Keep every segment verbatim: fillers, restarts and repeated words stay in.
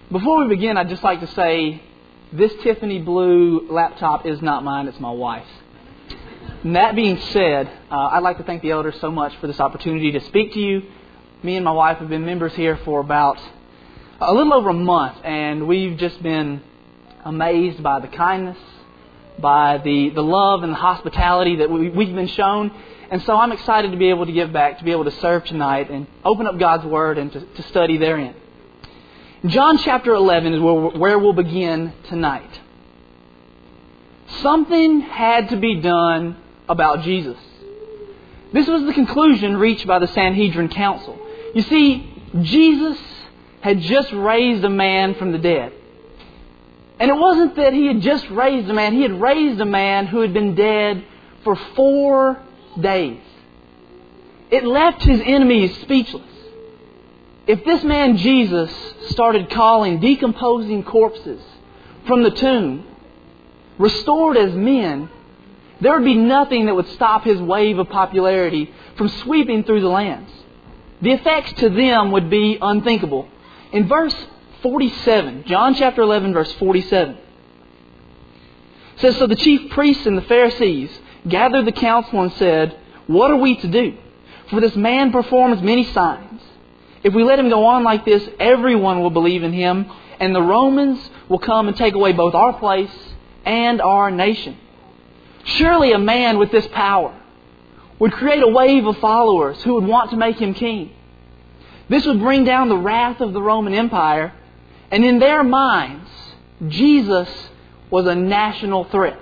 Before we begin, I'd just like to say this Tiffany blue laptop is not mine, it's my wife's. And that being said, uh, I'd like to thank the elders so much for this opportunity to speak to you. Me and my wife have been members here for about a little over a month, and we've just been amazed by the kindness, by the, the love and the hospitality that we, we've been shown. And so I'm excited to be able to give back, to be able to serve tonight and open up God's Word and to, to study therein. John chapter eleven is where, where we'll begin tonight. Something had to be done about Jesus. This was the conclusion reached by the Sanhedrin Council. You see, Jesus had just raised a man from the dead. And it wasn't that He had just raised a man. He had raised a man who had been dead for four days. It left His enemies speechless. If this man Jesus started calling decomposing corpses from the tomb, restored as men, there would be nothing that would stop His wave of popularity from sweeping through the lands. The effects to them would be unthinkable. In verse forty-seven, John chapter eleven, verse forty-seven, it says, "So the chief priests and the Pharisees gathered the council and said, 'What are we to do? For this man performs many signs. If we let him go on like this, everyone will believe in him, and the Romans will come and take away both our place and our nation. Surely a man with this power would create a wave of followers who would want to make him king. This would bring down the wrath of the Roman Empire, and in their minds, Jesus was a national threat.'"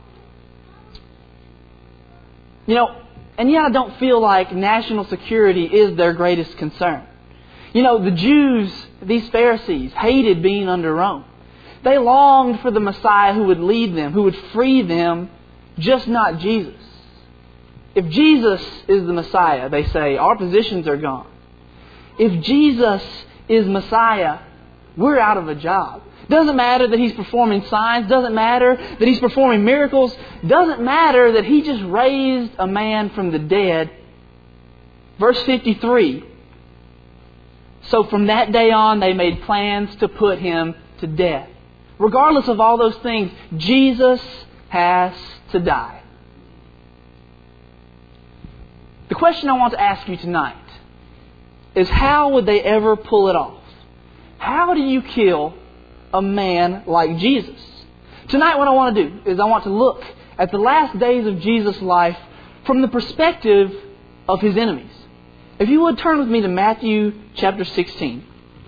You know, and yet I don't feel like national security is their greatest concern. You know, the Jews, these Pharisees, hated being under Rome. They longed for the Messiah who would lead them, who would free them, just not Jesus. If Jesus is the Messiah, they say, our positions are gone. If Jesus is Messiah, we're out of a job. Doesn't matter that He's performing signs. Doesn't matter that He's performing miracles. Doesn't matter that He just raised a man from the dead. Verse fifty-three. "So from that day on, they made plans to put Him to death." Regardless of all those things, Jesus has to die. The question I want to ask you tonight is, how would they ever pull it off? How do you kill a man like Jesus? Tonight what I want to do is I want to look at the last days of Jesus' life from the perspective of His enemies. If you would turn with me to Matthew chapter sixteen.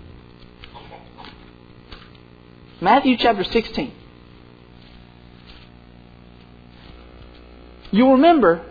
Matthew chapter sixteen. You'll remember,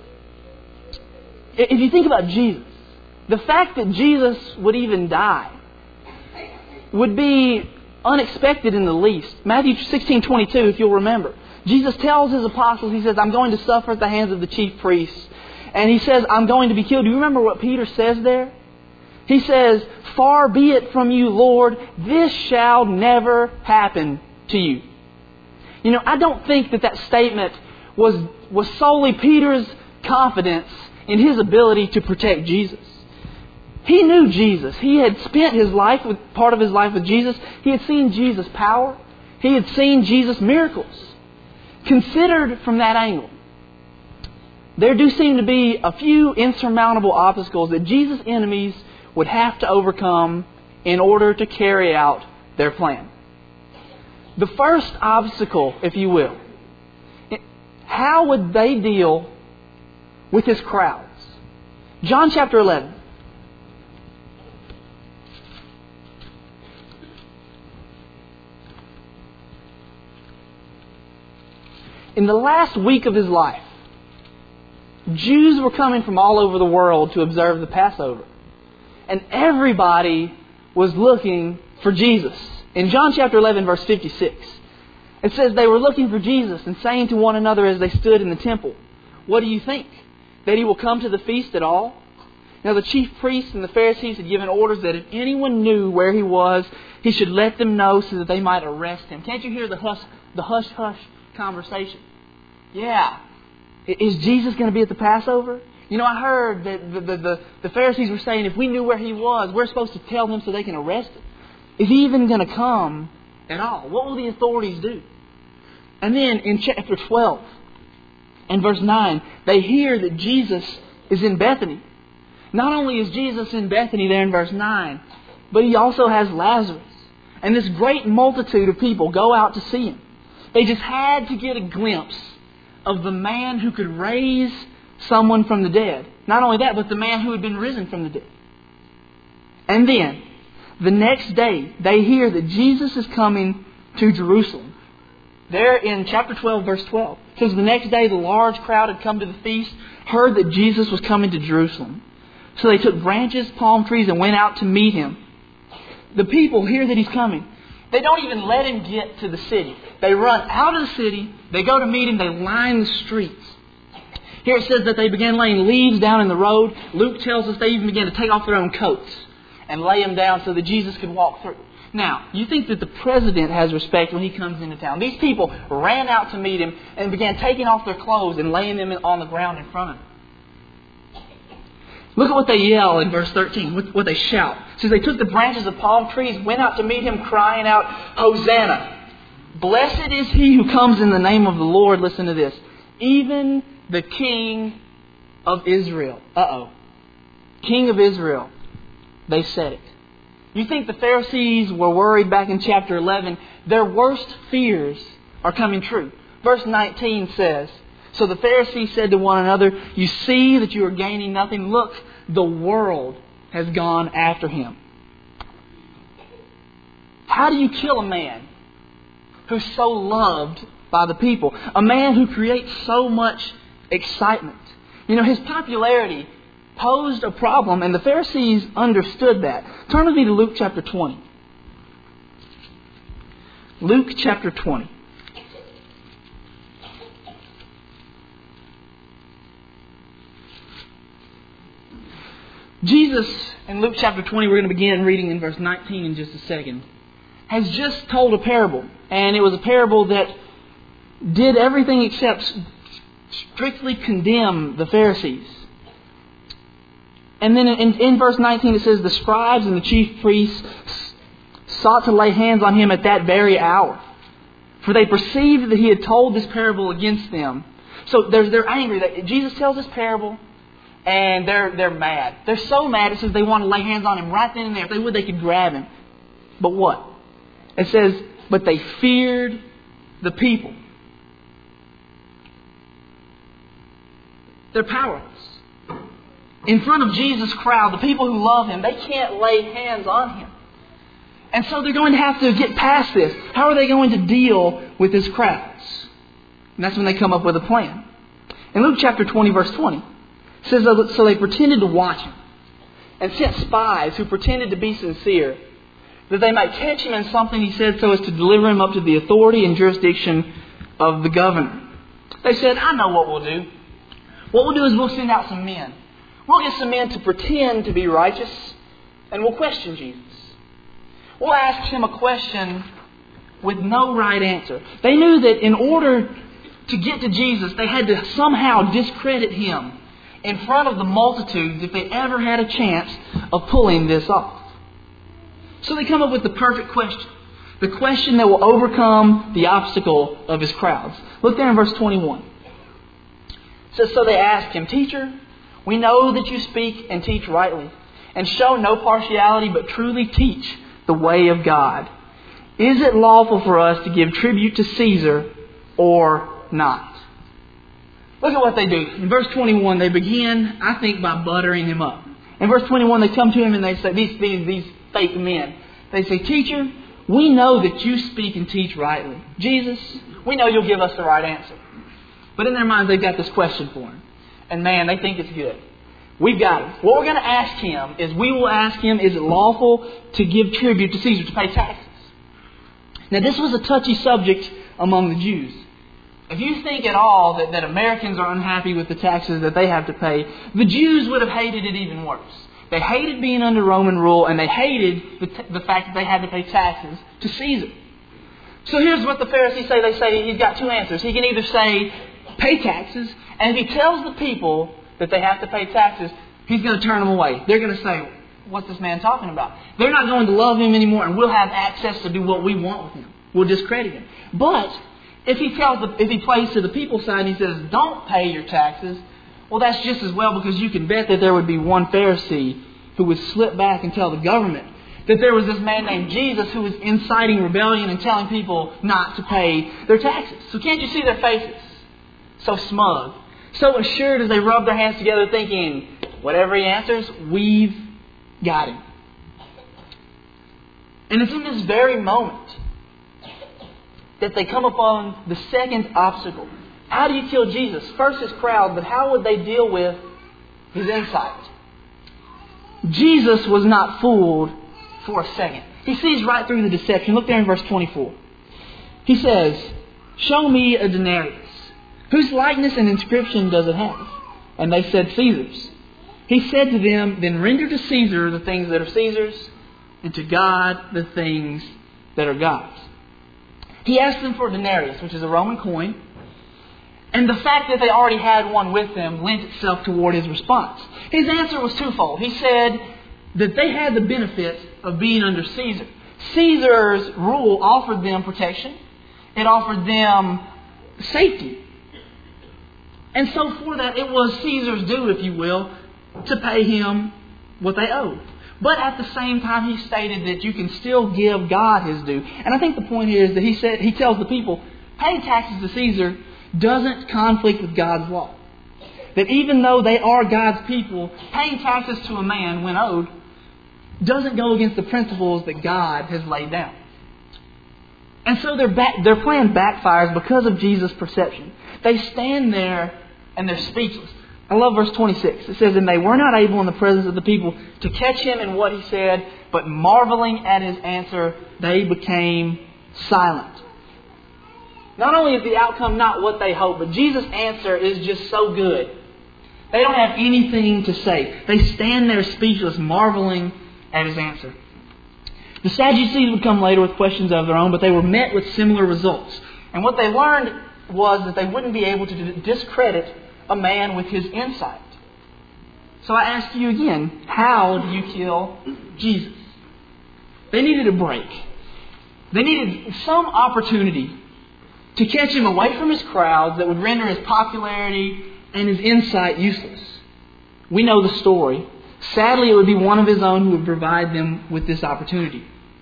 if you think about Jesus, the fact that Jesus would even die would be unexpected in the least. Matthew sixteen twenty-two, if you'll remember. Jesus tells His apostles, He says, "I'm going to suffer at the hands of the chief priests." And He says, "I'm going to be killed." Do you remember what Peter says there? He says, "Far be it from you, Lord, this shall never happen to you." You know, I don't think that that statement was, was solely Peter's confidence in his ability to protect Jesus. He knew Jesus. He had spent his life with part of his life with Jesus. He had seen Jesus' power. He had seen Jesus' miracles. Considered from that angle, there do seem to be a few insurmountable obstacles that Jesus' enemies would have to overcome in order to carry out their plan. The first obstacle, if you will, how would they deal with His crowds? John chapter eleven. In the last week of His life, Jews were coming from all over the world to observe the Passover. And everybody was looking for Jesus. In John chapter eleven, verse fifty-six, it says they were looking for Jesus and saying to one another as they stood in the temple, "What do you think? That He will come to the feast at all?" Now the chief priests and the Pharisees had given orders that if anyone knew where He was, he should let them know so that they might arrest Him. Can't you hear the hush, the hush hush conversation? Yeah. Is Jesus going to be at the Passover? You know, I heard that the, the, the, the Pharisees were saying if we knew where He was, we're supposed to tell Him so they can arrest Him. Is He even going to come at all? What will the authorities do? And then in chapter twelve and verse nine, they hear that Jesus is in Bethany. Not only is Jesus in Bethany there in verse nine, but He also has Lazarus. And this great multitude of people go out to see Him. They just had to get a glimpse of the man who could raise someone from the dead. Not only that, but the man who had been risen from the dead. And then, the next day, they hear that Jesus is coming to Jerusalem. There in chapter twelve, verse twelve, it says, the next day the large crowd had come to the feast, heard that Jesus was coming to Jerusalem. So they took branches, palm trees, and went out to meet Him. The people hear that He's coming. They don't even let Him get to the city. They run out of the city, they go to meet Him, they line the streets. Here it says that they began laying leaves down in the road. Luke tells us they even began to take off their own coats and lay them down so that Jesus could walk through. Now, you think that the president has respect when He comes into town. These people ran out to meet Him and began taking off their clothes and laying them on the ground in front of Him. Look at what they yell in verse thirteen, what they shout. It says they took the branches of palm trees, went out to meet Him, crying out, Hosanna! Blessed is He who comes in the name of the Lord. Listen to this. Even the King of Israel. Uh-oh. King of Israel. They said it. You think the Pharisees were worried back in chapter eleven? Their worst fears are coming true. Verse nineteen says, so the Pharisees said to one another, you see that you are gaining nothing. Look, the world has gone after Him. How do you kill a man who's so loved by the people? A man who creates so much excitement. You know, His popularity posed a problem, and the Pharisees understood that. Turn with me to Luke chapter twenty. Luke chapter twenty. Jesus, in Luke chapter twenty, we're going to begin reading in verse nineteen in just a second, has just told a parable. And it was a parable that did everything except strictly condemn the Pharisees. And then in, in verse nineteen it says, the scribes and the chief priests sought to lay hands on Him at that very hour, for they perceived that He had told this parable against them. So they're, they're angry that Jesus tells this parable, and they're they're mad. They're so mad it says they want to lay hands on Him right then and there. If they would, they could grab Him. But what? It says, but they feared the people. They're powerless. In front of Jesus' crowd, the people who love Him, they can't lay hands on Him. And so they're going to have to get past this. How are they going to deal with this crowds? And that's when they come up with a plan. In Luke chapter twenty, verse twenty, it says, so they pretended to watch Him and sent spies who pretended to be sincere, that they might catch Him in something He said so as to deliver Him up to the authority and jurisdiction of the governor. They said, I know what we'll do. What we'll do is we'll send out some men. We'll get some men to pretend to be righteous, and we'll question Jesus. We'll ask Him a question with no right answer. They knew that in order to get to Jesus, they had to somehow discredit Him in front of the multitudes if they ever had a chance of pulling this off. So they come up with the perfect question. The question that will overcome the obstacle of His crowds. Look there in verse twenty-one. It says, so they asked Him, Teacher, we know that you speak and teach rightly, and show no partiality, but truly teach the way of God. Is it lawful for us to give tribute to Caesar or not? Look at what they do. In verse twenty-one, they begin, I think, by buttering Him up. In verse twenty-one, they come to Him and they say, these, these, these fake men, they say, Teacher, we know that you speak and teach rightly. Jesus, we know you'll give us the right answer. But in their minds, they've got this question for Him. And man, they think it's good. We've got it. What we're going to ask Him is we will ask Him, is it lawful to give tribute to Caesar, to pay taxes? Now, this was a touchy subject among the Jews. If you think at all that, that Americans are unhappy with the taxes that they have to pay, the Jews would have hated it even worse. They hated being under Roman rule, and they hated the, t- the fact that they had to pay taxes to Caesar. So here's what the Pharisees say. They say he's got two answers. He can either say, pay taxes, and if he tells the people that they have to pay taxes, he's going to turn them away. They're going to say, what's this man talking about? They're not going to love him anymore, and we'll have access to do what we want with him. We'll discredit him. But if he tells the, if he plays to the people's side and he says, don't pay your taxes, well, that's just as well, because you can bet that there would be one Pharisee who would slip back and tell the government that there was this man named Jesus who was inciting rebellion and telling people not to pay their taxes. So can't you see their faces? So smug. So assured as they rub their hands together thinking, whatever he answers, we've got him. And it's in this very moment that they come upon the second obstacle. How do you kill Jesus? First his crowd, but how would they deal with his insight? Jesus was not fooled for a second. He sees right through the deception. Look there in verse twenty-four. He says, show me a denarius. Whose likeness and inscription does it have? And they said, Caesar's. He said to them, then render to Caesar the things that are Caesar's, and to God the things that are God's. He asked them for a denarius, which is a Roman coin. And the fact that they already had one with them lent itself toward his response. His answer was twofold. He said that they had the benefit of being under Caesar. Caesar's rule offered them protection. It offered them safety. And so for that, it was Caesar's due, if you will, to pay him what they owed. But at the same time, he stated that you can still give God his due. And I think the point here is that he said he tells the people, paying taxes to Caesar doesn't conflict with God's law. That even though they are God's people, paying taxes to a man when owed doesn't go against the principles that God has laid down. And so their back, their plan backfires because of Jesus' perception. They stand there and they're speechless. I love verse twenty-six. It says, and they were not able in the presence of the people to catch him in what he said, but marveling at his answer, they became silent. Not only is the outcome not what they hoped, but Jesus' answer is just so good. They don't have anything to say. They stand there speechless, marveling at his answer. The Sadducees would come later with questions of their own, but they were met with similar results. And what they learned was that they wouldn't be able to discredit a man with his insight. So I ask you again, how do you kill Jesus? They needed a break. They needed some opportunity to catch him away from his crowds that would render his popularity and his insight useless. We know the story. Sadly, it would be one of his own who would provide them with this opportunity.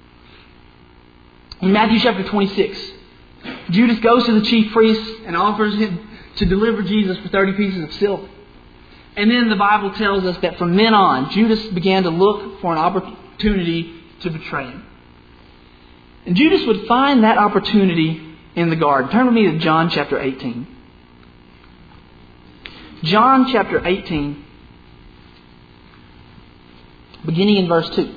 In Matthew chapter twenty-six, Judas goes to the chief priests and offers him to deliver Jesus for thirty pieces of silver. And then the Bible tells us that from then on, Judas began to look for an opportunity to betray him. And Judas would find that opportunity in the garden. Turn with me to John chapter eighteen. John chapter eighteen, beginning in verse two.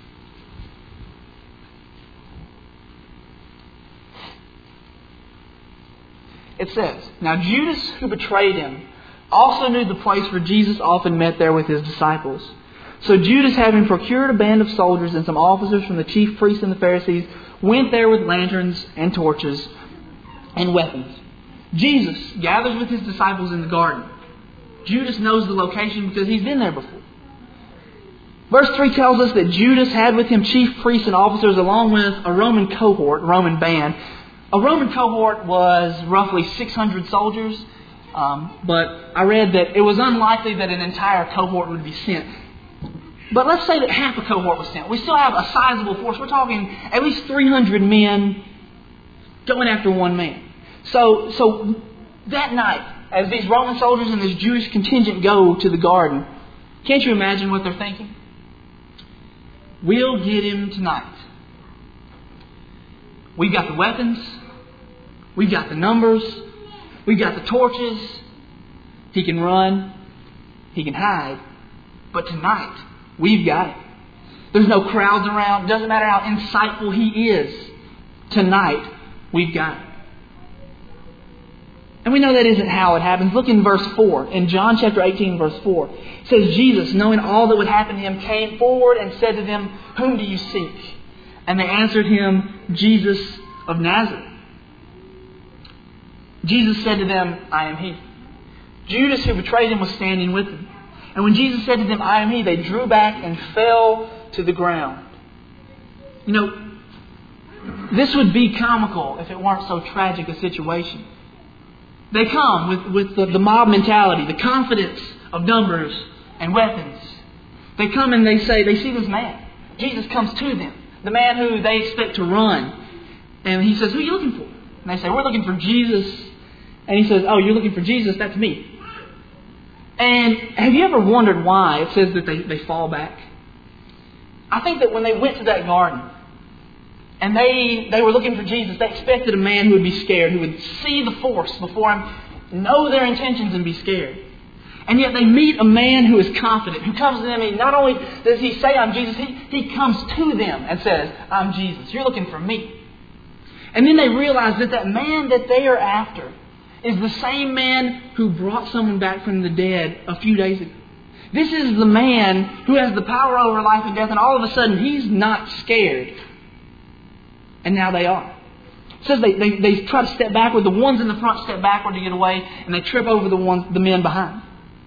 It says, now Judas, who betrayed him, also knew the place where Jesus often met there with his disciples. So Judas, having procured a band of soldiers and some officers from the chief priests and the Pharisees, went there with lanterns and torches and weapons. Jesus gathers with his disciples in the garden. Judas knows the location because he's been there before. Verse three tells us that Judas had with him chief priests and officers along with a Roman cohort, Roman band. A Roman cohort was roughly six hundred soldiers, um, but I read that it was unlikely that an entire cohort would be sent. But let's say that half a cohort was sent. We still have a sizable force. We're talking at least three hundred men going after one man. So, so that night, as these Roman soldiers and this Jewish contingent go to the garden, can't you imagine what they're thinking? We'll get him tonight. We've got the weapons. We've got the numbers. We've got the torches. He can run. He can hide. But tonight, we've got him. There's no crowds around. It doesn't matter how insightful he is. Tonight, we've got him. And we know that isn't how it happens. Look in verse four. In John chapter eighteen, verse four. It says, Jesus, knowing all that would happen to him, came forward and said to them, whom do you seek? And they answered him, Jesus of Nazareth. Jesus said to them, I am he. Judas, who betrayed him, was standing with them. And when Jesus said to them, I am He, they drew back and fell to the ground. You know, this would be comical if it weren't so tragic a situation. They come with, with the, the mob mentality, the confidence of numbers and weapons. They come and they say, they see this man. Jesus comes to them, the man who they expect to run. And He says, who are you looking for? And they say, we're looking for Jesus. And He says, oh, you're looking for Jesus? That's me. And have you ever wondered why it says that they, they fall back? I think that when they went to that garden and they, they were looking for Jesus, they expected a man who would be scared, who would see the force before Him, know their intentions and be scared. And yet they meet a man who is confident, who comes to them and not only does he say, I'm Jesus, he, he comes to them and says, I'm Jesus. You're looking for me. And then they realize that that man that they are after is the same man who brought someone back from the dead a few days ago. This is the man who has the power over life and death, and all of a sudden he's not scared. And now they are. It says they, they, they try to step backward. The ones in the front step backward to get away, and they trip over the ones, the men behind.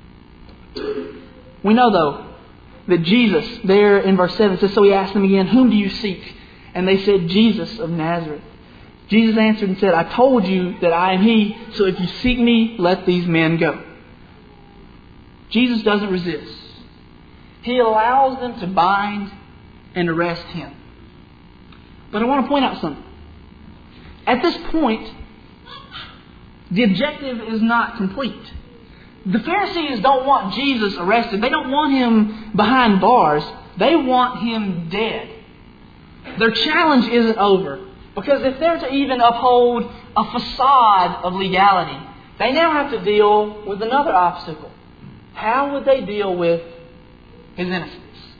We know, though, that Jesus, there in verse seven, says, so He asked them again, whom do you seek? And they said, Jesus of Nazareth. Jesus answered and said, I told you that I am He, so if you seek Me, let these men go. Jesus doesn't resist. He allows them to bind and arrest Him. But I want to point out something. At this point, the objective is not complete. The Pharisees don't want Jesus arrested. They don't want Him behind bars. They want Him dead. Their challenge isn't over. Because if they're to even uphold a facade of legality, they now have to deal with another obstacle. How would they deal with His innocence?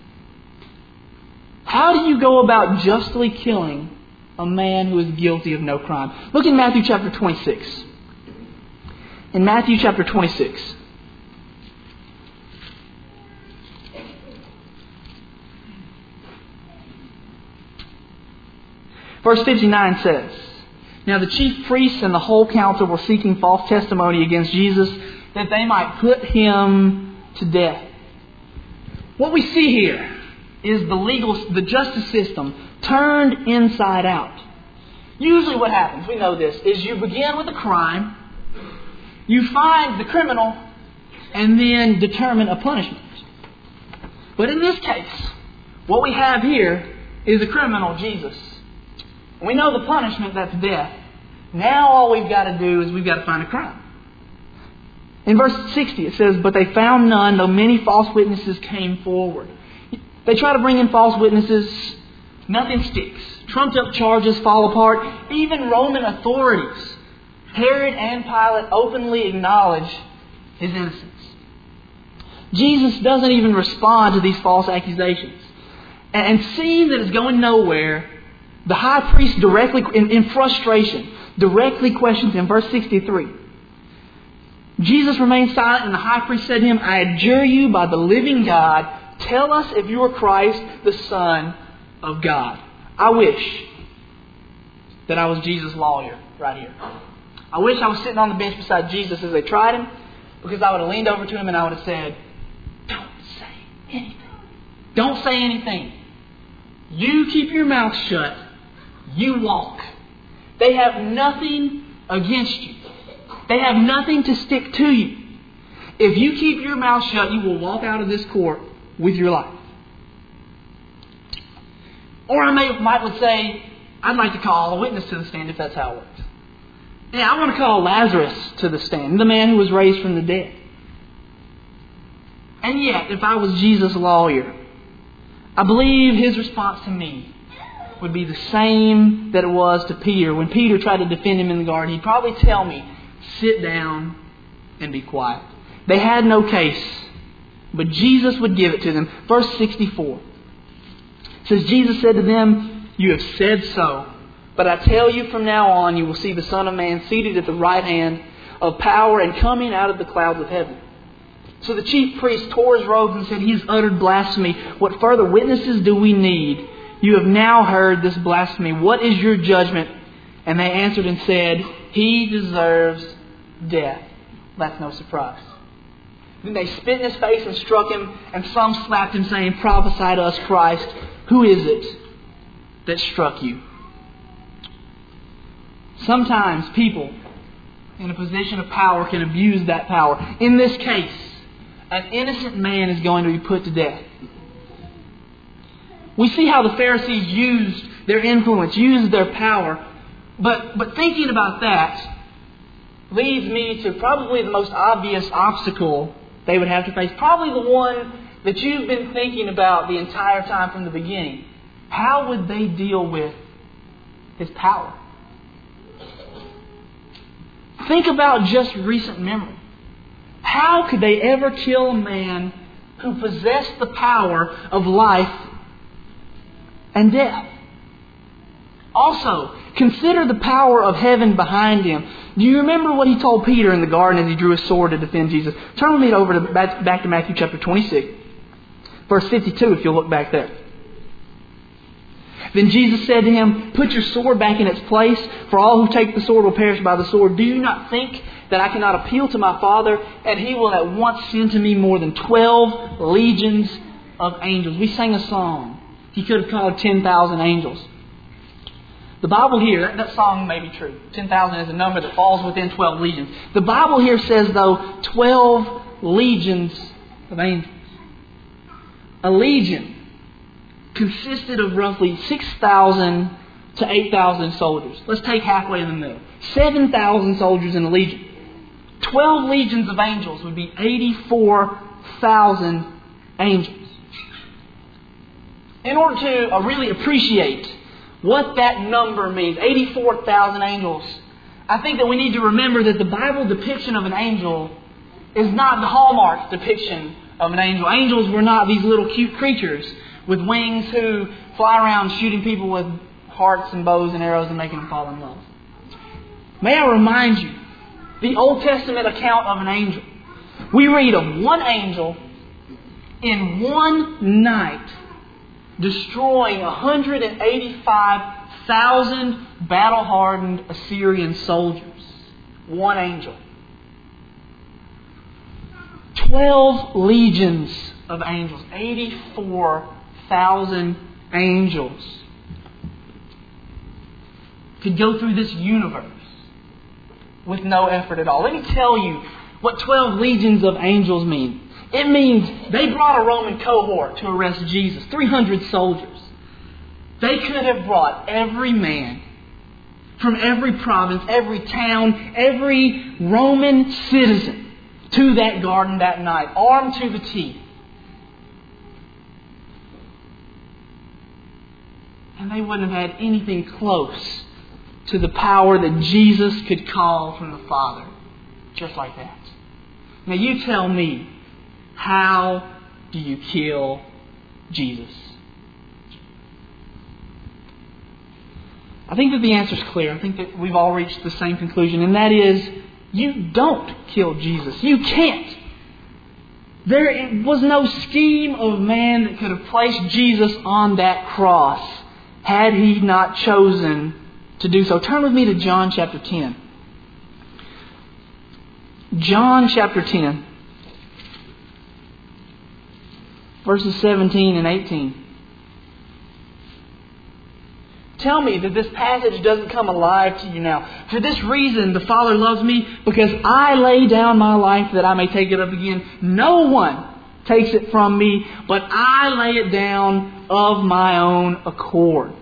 How do you go about justly killing a man who is guilty of no crime? Look in Matthew chapter twenty-six. In Matthew chapter twenty-six. Verse fifty-nine says, now the chief priests and the whole council were seeking false testimony against Jesus that they might put Him to death. What we see here is the legal, the justice system turned inside out. Usually what happens, we know this, is you begin with a crime, you find the criminal, and then determine a punishment. But in this case, what we have here is a criminal, Jesus. We know the punishment, that's death. Now all we've got to do is we've got to find a crime. In verse sixty it says, but they found none, though many false witnesses came forward. They try to bring in false witnesses. Nothing sticks. Trumped up charges fall apart. Even Roman authorities, Herod and Pilate, openly acknowledge His innocence. Jesus doesn't even respond to these false accusations. And seeing that it's going nowhere, the high priest directly, in, in frustration, directly questions Him. Verse sixty-three. Jesus remained silent, and the high priest said to Him, I adjure you by the living God, tell us if you are Christ, the Son of God. I wish that I was Jesus' lawyer right here. I wish I was sitting on the bench beside Jesus as they tried Him, because I would have leaned over to Him and I would have said, don't say anything. Don't say anything. You keep your mouth shut. You walk. They have nothing against you. They have nothing to stick to you. If you keep your mouth shut, you will walk out of this court with your life. Or I may, might would say, I'd like to call a witness to the stand if that's how it works. Yeah, I want to call Lazarus to the stand, the man who was raised from the dead. And yet, if I was Jesus' lawyer, I believe his response to me would be the same that it was to Peter. When Peter tried to defend him in the garden, he'd probably tell me, sit down and be quiet. They had no case, but Jesus would give it to them. Verse sixty-four says, Jesus said to them, you have said so, but I tell you from now on you will see the Son of Man seated at the right hand of power and coming out of the clouds of heaven. So the chief priest tore his robes and said, he has uttered blasphemy. What further witnesses do we need? You have now heard this blasphemy. What is your judgment? And they answered and said, he deserves death. That's no surprise. Then they spit in His face and struck Him, and some slapped Him, saying, "Prophesy to us, Christ. Who is it that struck you?" Sometimes people in a position of power can abuse that power. In this case, an innocent man is going to be put to death. We see how the Pharisees used their influence, used their power. But, but thinking about that leads me to probably the most obvious obstacle they would have to face. Probably the one that you've been thinking about the entire time from the beginning. How would they deal with His power? Think about just recent memory. How could they ever kill a man who possessed the power of life and death? Also, consider the power of heaven behind Him. Do you remember what He told Peter in the garden as he drew his sword to defend Jesus? Turn with me over to back, back to Matthew chapter twenty-six, verse fifty-two, if you'll look back there. Then Jesus said to him, "Put your sword back in its place, for all who take the sword will perish by the sword. Do you not think that I cannot appeal to my Father, and He will at once send to me more than twelve legions of angels?" We sang a song. He could have called ten thousand angels. The Bible here, that, that song may be true. ten thousand is a number that falls within twelve legions. The Bible here says, though, twelve legions of angels. A legion consisted of roughly six thousand to eight thousand soldiers. Let's take halfway in the middle. seven thousand soldiers in a legion. twelve legions of angels would be eighty-four thousand angels. In order to uh, really appreciate what that number means, eighty-four thousand angels, I think that we need to remember that the Bible depiction of an angel is not the Hallmark depiction of an angel. Angels were not these little cute creatures with wings who fly around shooting people with hearts and bows and arrows and making them fall in love. May I remind you, the Old Testament account of an angel. We read of one angel in one night destroying one hundred eighty-five thousand battle-hardened Assyrian soldiers. One angel. Twelve legions of angels. eighty-four thousand angels could go through this universe with no effort at all. Let me tell you what twelve legions of angels mean. It means they brought a Roman cohort to arrest Jesus. three hundred soldiers. They could have brought every man from every province, every town, every Roman citizen to that garden that night, armed to the teeth. And they wouldn't have had anything close to the power that Jesus could call from the Father. Just like that. Now you tell me, how do you kill Jesus? I think that the answer is clear. I think that we've all reached the same conclusion, and that is, you don't kill Jesus. You can't. There was no scheme of man that could have placed Jesus on that cross had He not chosen to do so. Turn with me to John chapter ten. John chapter ten. Verses seventeen and eighteen. Tell me that this passage doesn't come alive to you now. For this reason, the Father loves me, because I lay down my life that I may take it up again. No one takes it from me, but I lay it down of my own accord.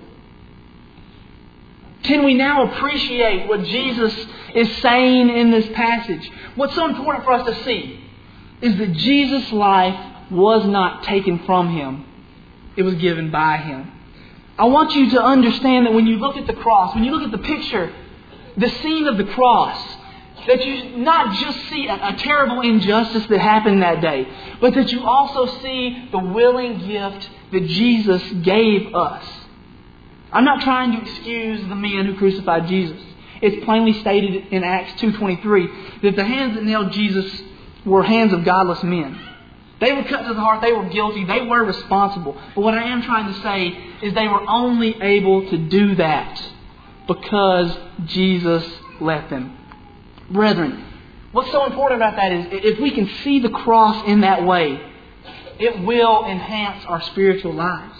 Can we now appreciate what Jesus is saying in this passage? What's so important for us to see is that Jesus' life was not taken from Him. It was given by Him. I want you to understand that when you look at the cross, when you look at the picture, the scene of the cross, that you not just see a, a terrible injustice that happened that day, but that you also see the willing gift that Jesus gave us. I'm not trying to excuse the men who crucified Jesus. It's plainly stated in Acts two twenty-three that the hands that nailed Jesus were hands of godless men. They were cut to the heart. They were guilty. They were responsible. But what I am trying to say is they were only able to do that because Jesus let them. Brethren, What's so important about that is if we can see the cross in that way, it will enhance our spiritual lives.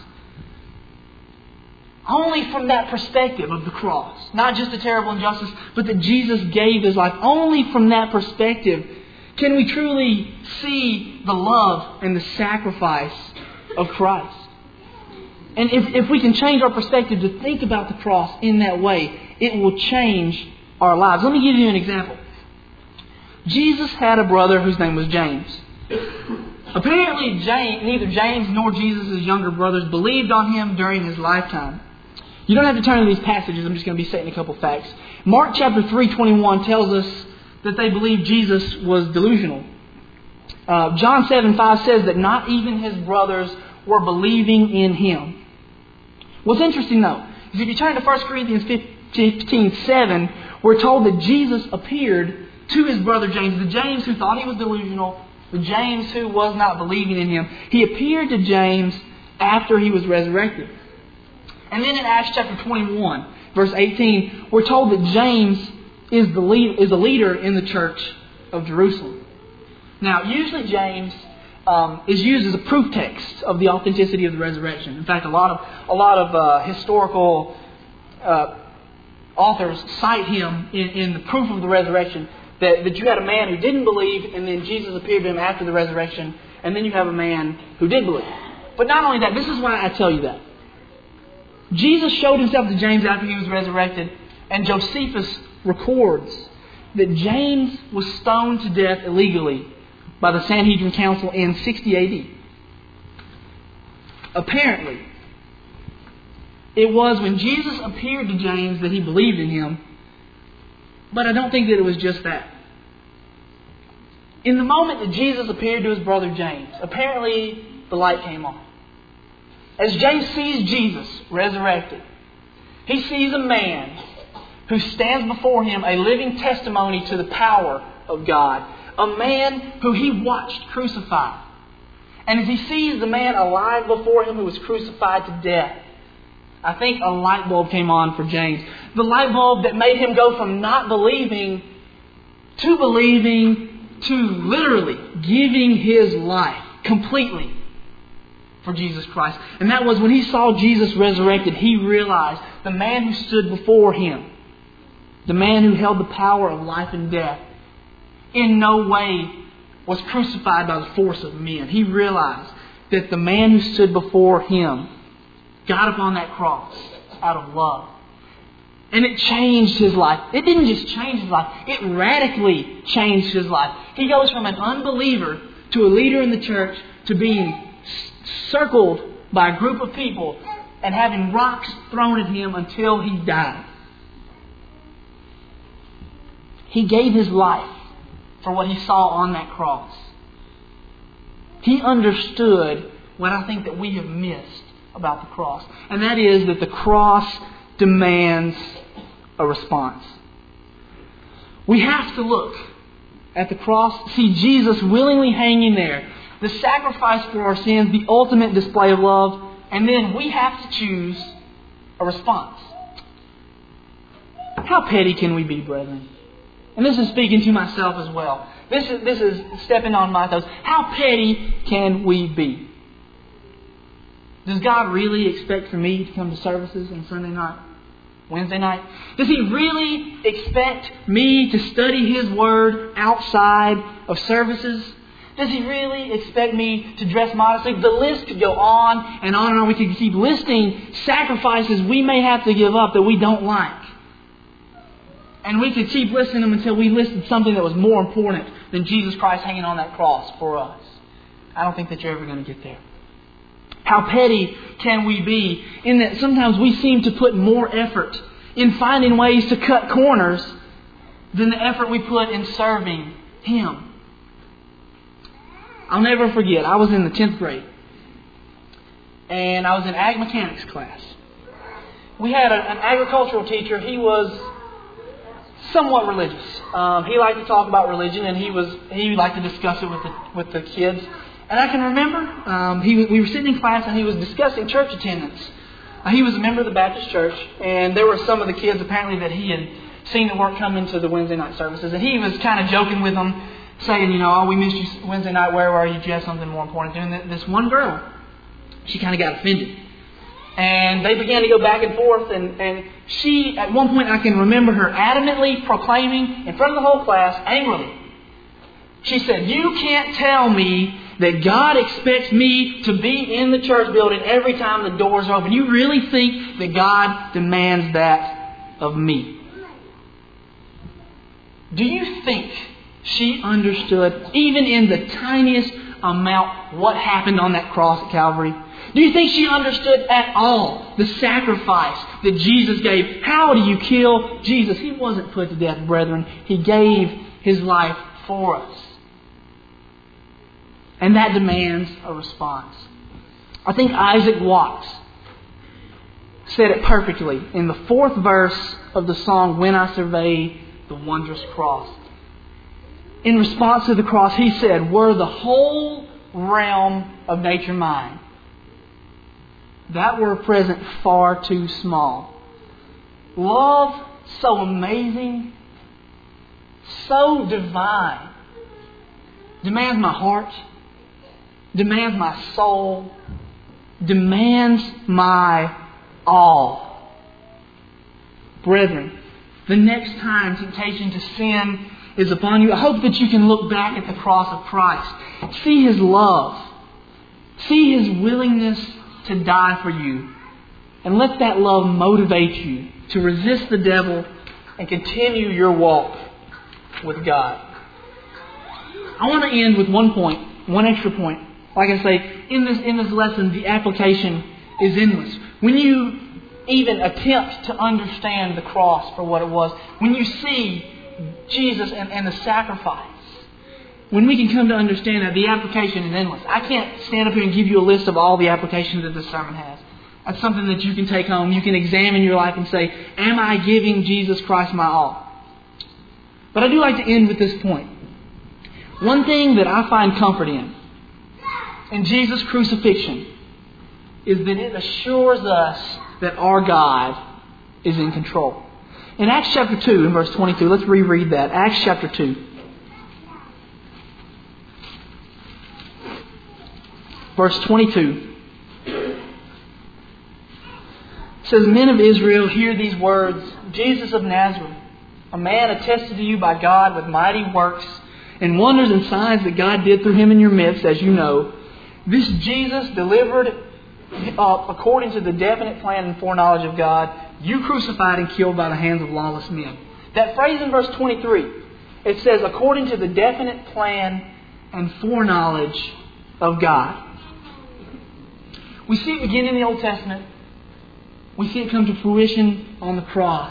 Only from that perspective of the cross, not just a terrible injustice, but that Jesus gave His life. Only from that perspective can we truly see the love and the sacrifice of Christ. And if, if we can change our perspective to think about the cross in that way, it will change our lives. Let me give you an example. Jesus had a brother whose name was James. Apparently, James, neither James nor Jesus' younger brothers believed on Him during His lifetime. You don't have to turn to these passages. I'm just going to be stating a couple facts. Mark chapter three twenty-one tells us that they believed Jesus was delusional. Uh, John seven five says that not even His brothers were believing in Him. What's interesting though is if you turn to First Corinthians fifteen seven, we're told that Jesus appeared to his brother James, the James who thought he was delusional, the James who was not believing in Him. He appeared to James after He was resurrected. And then in Acts chapter twenty-one, verse eighteen, we're told that James is the lead, is a leader in the church of Jerusalem. Now, usually James um, is used as a proof text of the authenticity of the resurrection. In fact, a lot of a lot of uh, historical uh, authors cite him in, in the proof of the resurrection. That, that you had a man who didn't believe, and then Jesus appeared to him after the resurrection, and then you have a man who did believe. But not only that, this is why I tell you that. Jesus showed Himself to James after he was resurrected, and Josephus records that James was stoned to death illegally by the Sanhedrin Council in sixty A D. Apparently, it was when Jesus appeared to James that he believed in Him. But I don't think that it was just that. In the moment that Jesus appeared to his brother James, apparently the light came on. As James sees Jesus resurrected, he sees a man who stands before him a living testimony to the power of God. A man who he watched crucified. And as he sees the man alive before him who was crucified to death, I think a light bulb came on for James. The light bulb that made him go from not believing to believing to literally giving his life completely for Jesus Christ. And that was when he saw Jesus resurrected, he realized the man who stood before him, the man who held the power of life and death, in no way was crucified by the force of men. He realized that the man who stood before him got up on that cross out of love. And it changed his life. It didn't just change his life. It radically changed his life. He goes from an unbeliever to a leader in the church to being circled by a group of people and having rocks thrown at him until he died. He gave his life for what he saw on that cross. He understood what I think that we have missed about the cross. And that is that the cross demands a response. We have to look at the cross, see Jesus willingly hanging there, the sacrifice for our sins, the ultimate display of love, and then we have to choose a response. How petty can we be, brethren? And this is speaking to myself as well. This is, this is stepping on my toes. How petty can we be? Does God really expect for me to come to services on Sunday night, Wednesday night? Does He really expect me to study His Word outside of services? Does He really expect me to dress modestly? The list could go on and on and on. We could keep listing sacrifices we may have to give up that we don't like. And we could keep listing them until we listed something that was more important than Jesus Christ hanging on that cross for us. I don't think that you're ever going to get there. How petty can we be in that sometimes we seem to put more effort in finding ways to cut corners than the effort we put in serving Him. I'll never forget, I was in the tenth grade and I was in ag mechanics class. We had a, an agricultural teacher. He was somewhat religious. Um, he liked to talk about religion, and he was he liked to discuss it with the with the kids. And I can remember um, he we were sitting in class, and he was discussing church attendance. Uh, he was a member of the Baptist church, and there were some of the kids apparently that he had seen that weren't coming to the Wednesday night services. And he was kind of joking with them, saying, you know, oh, we missed you Wednesday night. Where were you? Did you have something more important to do? And this one girl, she kind of got offended. And they began to go back and forth. And, and she, at one point, I can remember her adamantly proclaiming in front of the whole class, angrily. She said, you can't tell me that God expects me to be in the church building every time the doors are open. You really think that God demands that of me? Do you think she understood, even in the tiniest amount, what happened on that cross at Calvary? Do you think she understood at all the sacrifice that Jesus gave? How do you kill Jesus? He wasn't put to death, brethren. He gave His life for us. And that demands a response. I think Isaac Watts said it perfectly in the fourth verse of the song, When I Survey the Wondrous Cross. In response to the cross, he said, were the whole realm of nature mine, that were a present far too small. Love so amazing, so divine, demands my heart, demands my soul, demands my all. Brethren, the next time temptation to sin is upon you, I hope that you can look back at the cross of Christ. See His love. See His willingness to die for you. And let that love motivate you to resist the devil and continue your walk with God. I want to end with one point, one extra point. Like I say, in this, in this lesson, the application is endless. When you even attempt to understand the cross for what it was, when you see Jesus and, and the sacrifice, when we can come to understand that, the application is endless. I can't stand up here and give you a list of all the applications that this sermon has. That's something that you can take home. You can examine your life and say, am I giving Jesus Christ my all? But I do like to end with this point. One thing that I find comfort in, in Jesus' crucifixion, is that it assures us that our God is in control. In Acts chapter two, in verse twenty-two, let's reread that. Acts chapter two. Verse twenty-two. It says, Men of Israel, hear these words. Jesus of Nazareth, a man attested to you by God with mighty works and wonders and signs that God did through Him in your midst, as you know. This Jesus delivered uh, according to the definite plan and foreknowledge of God, you crucified and killed by the hands of lawless men. That phrase in verse twenty-three, it says, according to the definite plan and foreknowledge of God. We see it begin in the Old Testament. We see it come to fruition on the cross.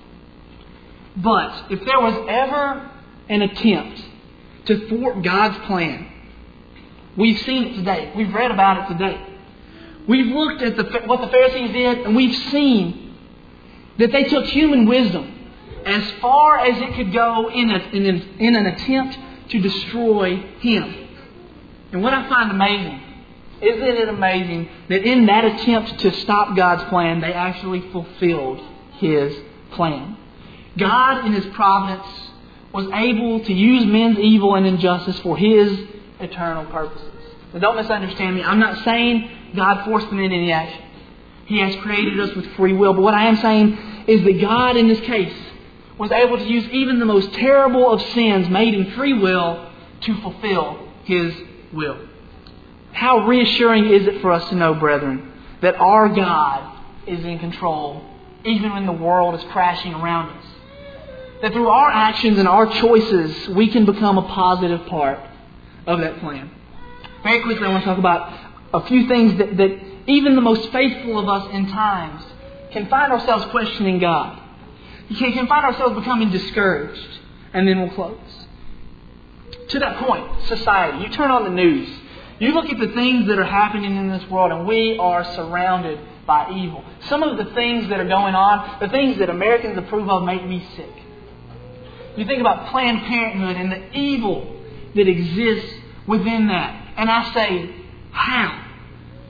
But if there was ever an attempt to thwart God's plan, we've seen it today. We've read about it today. We've looked at the, what the Pharisees did, and we've seen that they took human wisdom as far as it could go in, a, in, an, in an attempt to destroy Him. And what I find amazing, isn't it amazing that in that attempt to stop God's plan, they actually fulfilled His plan. God, in His providence, was able to use men's evil and injustice for His eternal purposes. Now, don't misunderstand me. I'm not saying God forced them into any action. He has created us with free will. But what I am saying is that God, in this case, was able to use even the most terrible of sins made in free will to fulfill His will. How reassuring is it for us to know, brethren, that our God is in control, even when the world is crashing around us. That through our actions and our choices, we can become a positive part of that plan. Very quickly, I want to talk about a few things that, that even the most faithful of us in times can find ourselves questioning God. You can, can find ourselves becoming discouraged. And then we'll close. To that point, society. You turn on the news. You look at the things that are happening in this world, and we are surrounded by evil. Some of the things that are going on, the things that Americans approve of, make me sick. You think about Planned Parenthood and the evil that exists within that. And I say, how?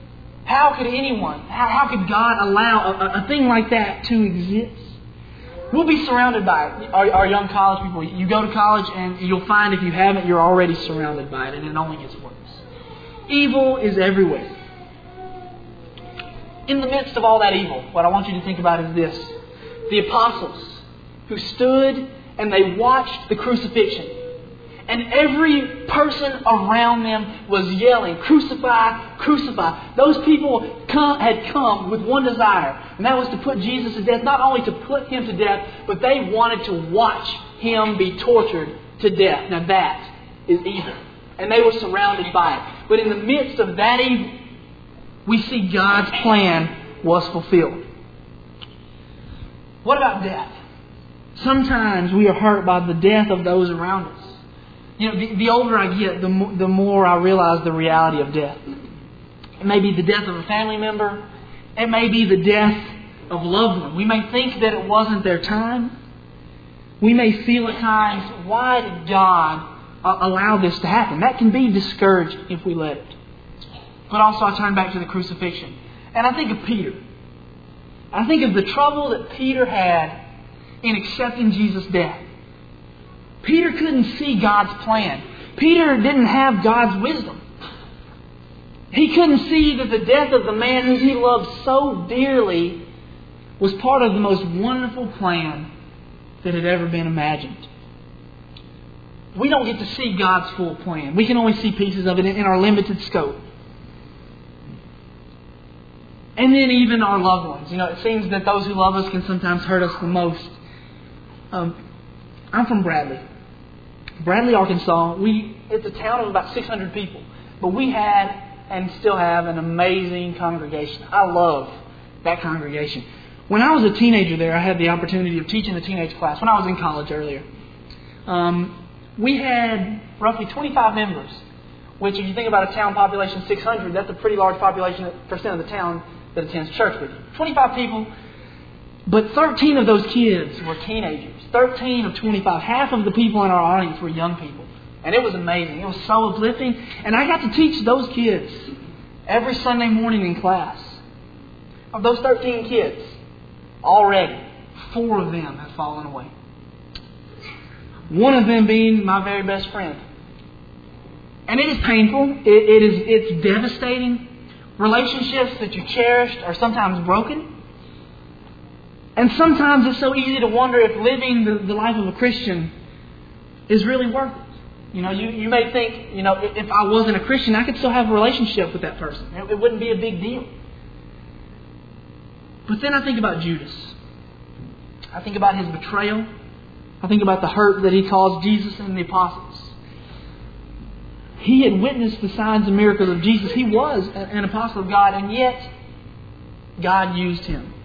How could anyone, how, how could God allow a, a thing like that to exist? We'll be surrounded by it. Our, our young college people, you go to college and you'll find if you haven't, you're already surrounded by it, and it only gets worse. Evil is everywhere. In the midst of all that evil, what I want you to think about is this. The apostles who stood and they watched the crucifixion. And every person around them was yelling, "Crucify, crucify." Those people come, had come with one desire, and that was to put Jesus to death. Not only to put Him to death, but they wanted to watch Him be tortured to death. Now that is evil. And they were surrounded by it. But in the midst of that evil, we see God's plan was fulfilled. What about death? Sometimes we are hurt by the death of those around us. You know, the, the older I get, the more, the more I realize the reality of death. It may be the death of a family member. It may be the death of a loved one. We may think that it wasn't their time. We may feel at times, why did God allow this to happen? That can be discouraging if we let it. But also I turn back to the crucifixion. And I think of Peter. I think of the trouble that Peter had in accepting Jesus' death. Peter couldn't see God's plan. Peter didn't have God's wisdom. He couldn't see that the death of the man whom he loved so dearly was part of the most wonderful plan that had ever been imagined. We don't get to see God's full plan. We can only see pieces of it in our limited scope. And then even our loved ones. You know, it seems that those who love us can sometimes hurt us the most. Um, I'm from Bradley. Bradley, Arkansas. We it's a town of about six hundred people. But we had and still have an amazing congregation. I love that congregation. When I was a teenager there, I had the opportunity of teaching the teenage class when I was in college earlier. Um, we had roughly twenty-five members, which if you think about a town population of six hundred, that's a pretty large population percent of the town that attends church with you. twenty-five people, but thirteen of those kids were teenagers. thirteen of twenty-five. Half of the people in our audience were young people. And it was amazing. It was so uplifting. And I got to teach those kids every Sunday morning in class. Of those thirteen kids, already four of them have fallen away. One of them being my very best friend. And it is painful. It, it is it's devastating. Relationships that you cherished are sometimes broken. And sometimes it's so easy to wonder if living the, the life of a Christian is really worth it. You know, you, you may think, you know, if, if I wasn't a Christian, I could still have a relationship with that person. It, it wouldn't be a big deal. But then I think about Judas. I think about his betrayal. I think about the hurt that he caused Jesus and the apostles. He had witnessed the signs and miracles of Jesus. He was an apostle of God, and yet God used him.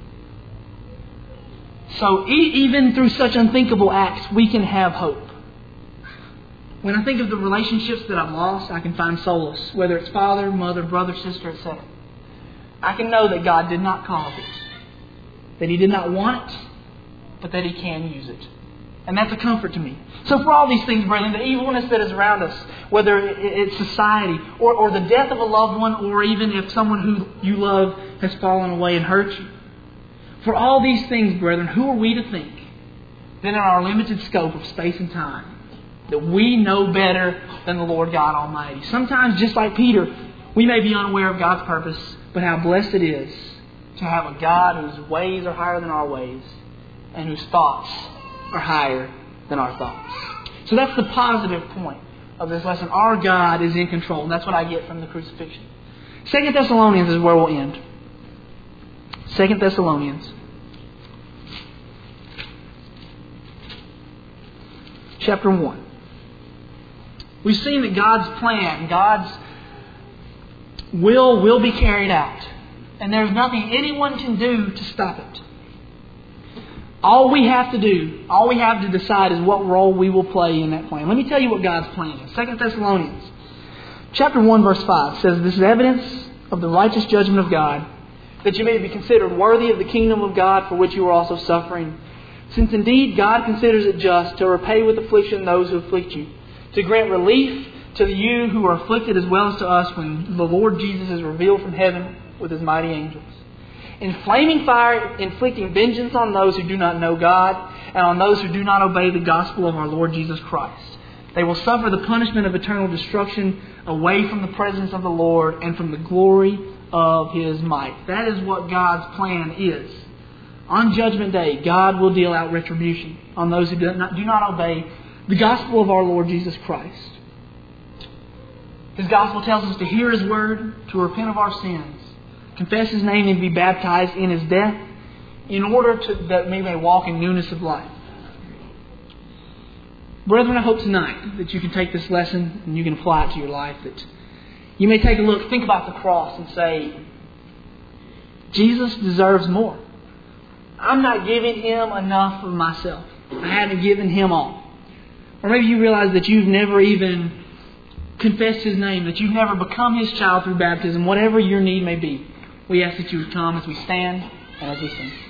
So e- even through such unthinkable acts, we can have hope. When I think of the relationships that I've lost, I can find solace, whether it's father, mother, brother, sister, et cetera. I can know that God did not cause it, that He did not want it, but that He can use it. And that's a comfort to me. So for all these things, brethren, the evilness that is around us, whether it's society or, or the death of a loved one, or even if someone who you love has fallen away and hurt you. For all these things, brethren, who are we to think that in our limited scope of space and time, that we know better than the Lord God Almighty? Sometimes, just like Peter, we may be unaware of God's purpose, but how blessed it is to have a God whose ways are higher than our ways and whose thoughts are higher than our thoughts. So that's the positive point of this lesson. Our God is in control. And that's what I get from the crucifixion. Second Thessalonians is where we'll end. Second Thessalonians. Chapter one. We've seen that God's plan, God's will will be carried out. And there's nothing anyone can do to stop it. All we have to do, all we have to decide is what role we will play in that plan. Let me tell you what God's plan is. Second Thessalonians chapter one verse five says, "This is evidence of the righteous judgment of God, that you may be considered worthy of the kingdom of God for which you are also suffering. Since indeed God considers it just to repay with affliction those who afflict you, to grant relief to you who are afflicted as well as to us when the Lord Jesus is revealed from heaven with His mighty angels. In flaming fire, inflicting vengeance on those who do not know God, and on those who do not obey the gospel of our Lord Jesus Christ. They will suffer the punishment of eternal destruction away from the presence of the Lord and from the glory of His might. That is what God's plan is. On Judgment Day, God will deal out retribution on those who do not, do not obey the gospel of our Lord Jesus Christ. His gospel tells us to hear His word, to repent of our sins, confess His name, and be baptized in His death in order to, that we may walk in newness of life. Brethren, I hope tonight that you can take this lesson and you can apply it to your life. That you may take a look, think about the cross and say, Jesus deserves more. I'm not giving Him enough of myself. I haven't given Him all. Or maybe you realize that you've never even confessed His name, that you've never become His child through baptism. Whatever your need may be, we ask that you would come as we stand and as we sing.